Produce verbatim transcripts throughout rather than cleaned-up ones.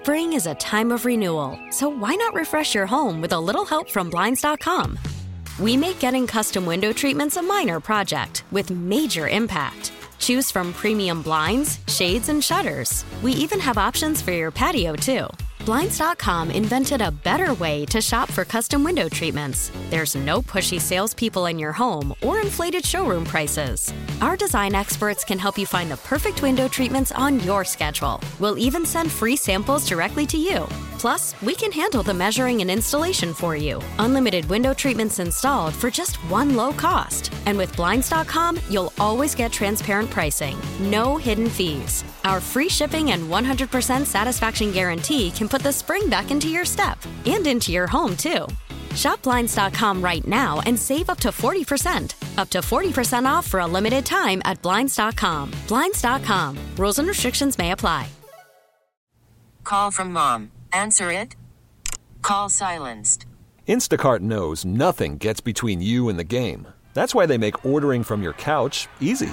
Spring is a time of renewal, so why not refresh your home with a little help from Blinds dot com? We make getting custom window treatments a minor project with major impact. Choose from premium blinds, shades, and shutters. We even have options for your patio, too. Blinds dot com invented a better way to shop for custom window treatments. There's no pushy salespeople in your home or inflated showroom prices. Our design experts can help you find the perfect window treatments on your schedule. We'll even send free samples directly to you. Plus, we can handle the measuring and installation for you. Unlimited window treatments installed for just one low cost. And with Blinds dot com, you'll always get transparent pricing. No hidden fees. Our free shipping and one hundred percent satisfaction guarantee can put the spring back into your step and into your home, too. Shop Blinds dot com right now and save up to forty percent. Up to forty percent off for a limited time at Blinds dot com. Blinds dot com. Rules and restrictions may apply. Call from mom. Answer it. Call silenced. Instacart knows nothing gets between you and the game. That's why they make ordering from your couch easy.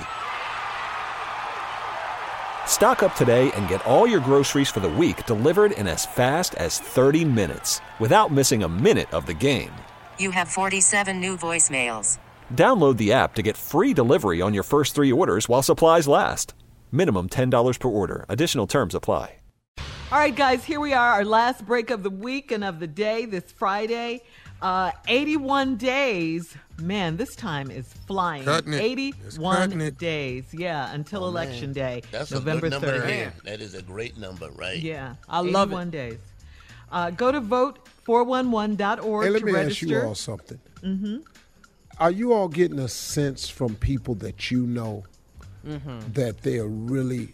Stock up today and get all your groceries for the week delivered in as fast as thirty minutes without missing a minute of the game. You have forty-seven new voicemails. Download the app to get free delivery on your first three orders while supplies last. Minimum ten dollars per order. Additional terms apply. All right, guys, here we are, our last break of the week and of the day this Friday. Uh, eighty-one days. Man, this time is flying. Cutting it. eighty-one cutting it. days, yeah, until Oh, Election man. Day, That's November a good number third. to hear. That is a great number, right? Yeah, I love eighty-one it. days. Uh, go to vote four one one dot org Hey, let to me register. ask you all something. Mm-hmm. Are you all getting a sense from people that you know Mm-hmm. that they're really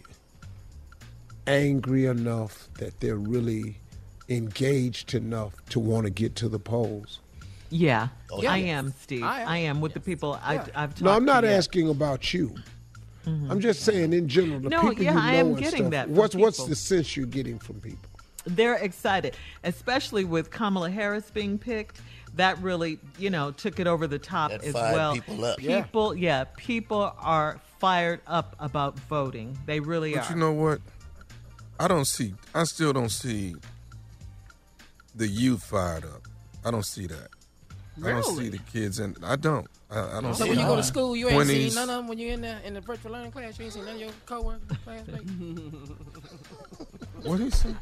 angry enough, that they're really engaged enough to want to get to the polls? Yeah, Oh, I yeah. am, Steve. I I am. am, with the people I, I've talked No, I'm not to yet. asking about you. I'm just saying in general, the No, people yeah, you know I am and getting stuff. that from What's what's people. the sense you're getting from people? They're excited, especially with Kamala Harris being picked. That really, you know, took it over the top That as fired well. people up. Yeah. People, yeah, people are fired up about voting. They really But are. you know what? I don't see. I still don't see the youth fired up. I don't see that. I don't see Really? the kids, and I don't. I, I don't So see when you it. go to school, you ain't twenties. seen none of them when you're in the in the virtual learning class. You ain't seen none of your coworkers, classmates. What he say?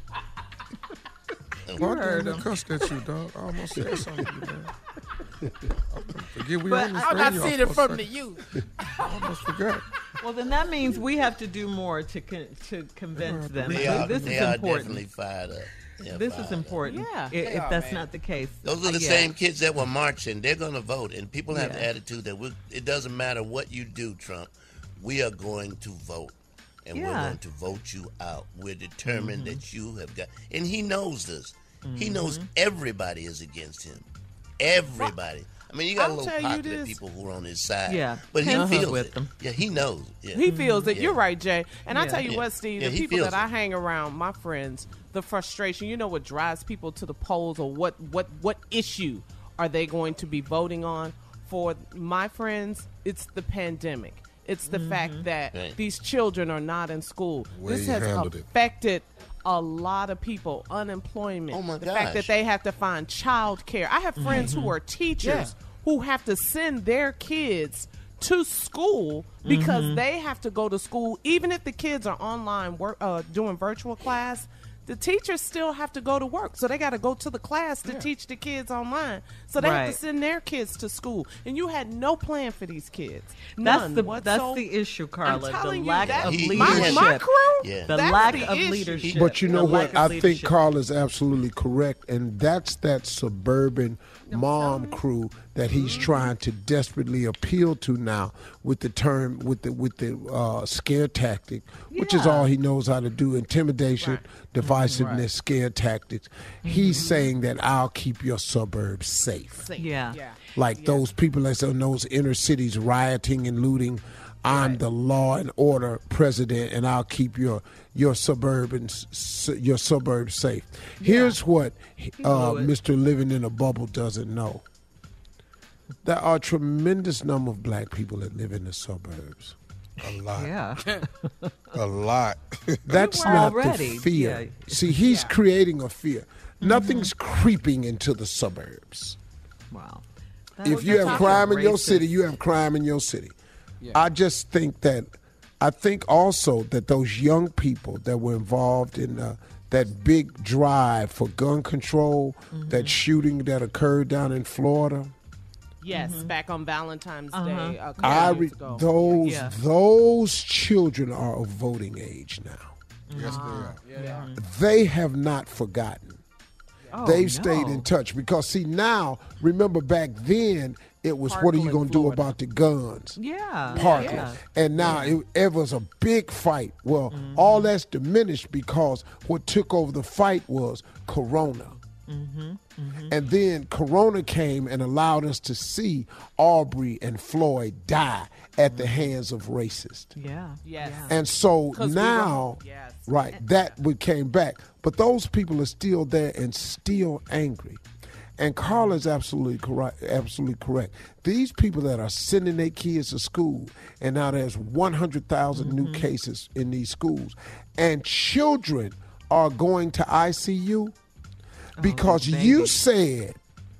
Why heard did I him. cuss at you, dog? I almost said something to you, man. Forget we But on this I'm radio. not I seeing it was from supposed the to- youth. I almost forgot. Well, then that means we have to do more to con- to convince them. They are, this they is are important. definitely fired up. They are This fired is up. important. Yeah, i- they if are, that's man. not the case. Those are the Yeah. same kids that were marching. They're going to vote, and people have the Yeah. attitude that we it doesn't matter what you do, Trump. We are going to vote, and we're Yeah. going to vote you out. We're determined Mm-hmm. that you have got, and he knows this. He Mm-hmm. knows everybody is against him. Everybody. I mean, you got I'll a little tell you popular this. people who are on his side. Yeah, but he Pence is feels with it. them. Yeah, he knows. Yeah. He feels it. Yeah. You're right, Jay. And I Yeah. tell you Yeah. what, Steve, Yeah, the he people feels that I it. hang around, my friends, the frustration, you know what drives people to the polls, or what, what, what issue are they going to be voting on? For my friends, it's the pandemic. It's the fact that Right. these children are not in school. Way this you has handled it. affected a lot of people. Unemployment. Oh, my the fact that gosh. they have to find child care. I have friends who are teachers who have to send their kids to school because they have to go to school, even if the kids are online work, uh, doing virtual class. The teachers still have to go to work, so they got to go to the class to teach the kids online. So they have Right. to send their kids to school, and you had no plan for these kids. That's None the whatsoever. that's the issue, Carla. I'm The telling you, lack that- of He- leadership. My, my crew, Yeah. The that's lack the of issue. leadership. But you know The what? lack of I think leadership. Carl is absolutely correct, and that's that suburban mom crew that he's trying to desperately appeal to now with the term with the with the uh, scare tactic, which is Yeah. all he knows how to do: intimidation, divisiveness, scare tactics. He's Mm-hmm. saying that I'll keep your suburbs safe. Yeah. Yeah. Like those people that's in those inner cities rioting and looting. I'm the law and order president, and I'll keep your your suburban s- your suburbs safe. Here's what uh, blew it. Mister Living in a Bubble doesn't know: there are a tremendous number of black people that live in the suburbs. A lot. Yeah. A lot. That's not Already, the fear. yeah. See, he's Yeah. creating a fear. Nothing's creeping into the suburbs. Wow. If you have crime in your city, you have crime in your city. Yeah. I just think that, I think also that those young people that were involved in uh, that big drive for gun control, that shooting that occurred down in Florida. Yes, back on Valentine's Day. A couple I years re- ago. those Yeah. those children are of voting age now. Yes, they are. Yeah. They have not forgotten. Oh, They've stayed no. in touch because see now, remember back then it was what are you Parkland, going to do Florida. about the guns? Yeah. Parkland. Yeah. And now it, it was a big fight. Well, Mm-hmm. all that's diminished because what took over the fight was Corona. Mm-hmm. And then Corona came and allowed us to see Aubrey and Floyd die at the hands of racists. Yeah. Yes. Yeah. And so 'Cause we now, were- yes. right, that we came back. But those people are still there and still angry. And Carl is absolutely correct. Absolutely correct. These people that are sending their kids to school, and now there's one hundred thousand new cases in these schools, and children are going to I C U because you said,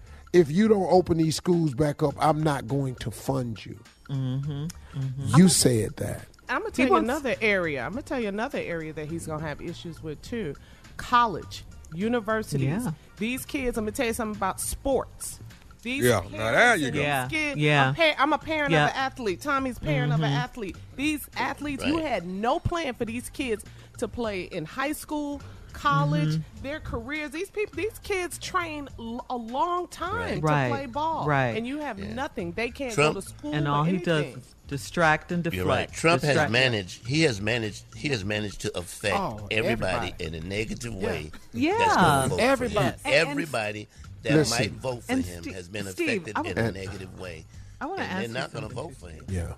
if you don't open these schools back up, I'm not going to fund you. Mm-hmm. Mm-hmm. You said that. I'm gonna He tell you wants- another area. I'm gonna tell you another area that he's gonna have issues with too. College, universities. Yeah. These kids. I'm gonna tell you something about sports. These Yeah, parents now there you and go. these Yeah, kids- yeah. I'm, pa- I'm a parent Yeah. of an athlete. Tommy's parent of an athlete. These athletes, you Right. had no plan for these kids to play in high school, college, Mm-hmm. their careers. These people, these kids train l- a long time Right. to play ball, Right. and you have Yeah. nothing. They can't Trump- go to school. And or all he does anything. is distract and deflect. You're right. Trump has Distract- managed. He has managed. He has managed to affect Oh, everybody, everybody. in a negative way. Yeah. that's gonna vote for Everybody. him. And- and- Everybody that Listen. might vote for And him Steve- has been Steve, affected I in wa- a negative way. I wanna and ask they're you not going to something, vote for him. Yeah.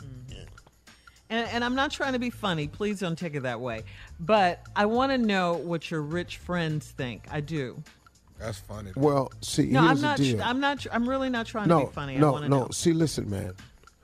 And, and I'm not trying to be funny. Please don't take it that way. But I want to know what your rich friends think. I do. That's funny. Well, see, No, here's I'm the not. deal. I'm not. I'm really not trying to no, be funny. I no, want to no. know. See, listen, man.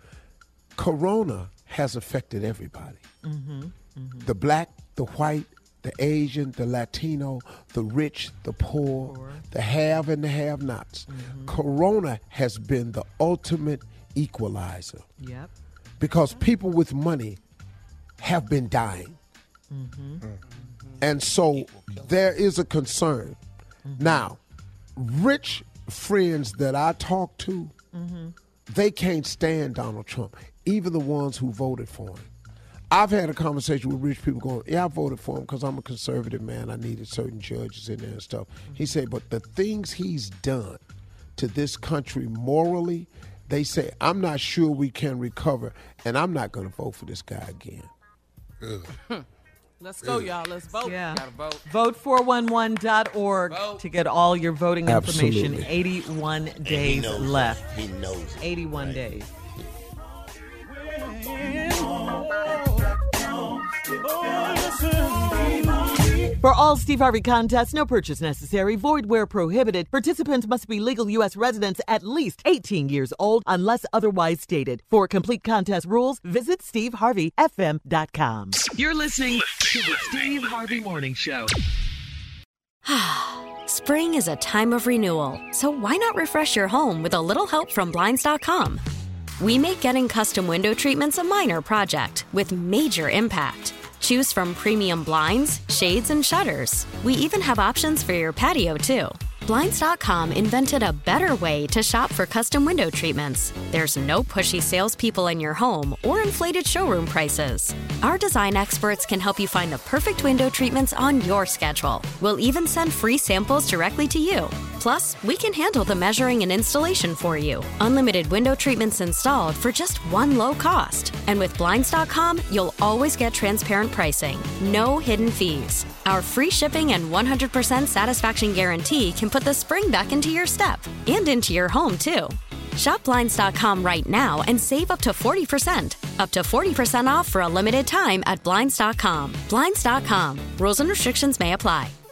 Corona has affected everybody. Mm-hmm, mm-hmm. The black, the white, the Asian, the Latino, the rich, the poor, Poor. the have and the have-nots. Mm-hmm. Corona has been the ultimate equalizer Yep. because people with money have been dying. Mm-hmm. And so there is a concern. Mm-hmm. Now, rich friends that I talk to, Mm-hmm. they can't stand Donald Trump, even the ones who voted for him. I've had a conversation with rich people going, yeah, I voted for him because I'm a conservative man. I needed certain judges in there and stuff. He said, but the things he's done to this country morally, they say, I'm not sure we can recover, and I'm not going to vote for this guy again. Ugh. Let's go, y'all. Let's vote. Yeah. Gotta vote. Vote four one one dot org Vote. to get all your voting information. Absolutely. eighty-one And he days knows left. It. He knows it. eighty-one Right. days. For all Steve Harvey contests, no purchase necessary, void where prohibited. Participants must be legal U S residents at least eighteen years old unless otherwise stated. For complete contest rules, visit steve harvey f m dot com. You're listening to the Steve Harvey Morning Show. Spring is a time of renewal, so why not refresh your home with a little help from Blinds dot com? We make getting custom window treatments a minor project with major impact. Choose from premium blinds, shades, and shutters. We even have options for your patio, too. Blinds dot com invented a better way to shop for custom window treatments. There's no pushy salespeople in your home or inflated showroom prices. Our design experts can help you find the perfect window treatments on your schedule. We'll even send free samples directly to you. Plus, we can handle the measuring and installation for you. Unlimited window treatments installed for just one low cost. And with Blinds dot com, you'll always get transparent pricing. No hidden fees. Our free shipping and one hundred percent satisfaction guarantee can put the spring back into your step and into your home, too. Shop Blinds dot com right now and save up to forty percent. Up to forty percent off for a limited time at Blinds dot com. Blinds dot com. Rules and restrictions may apply.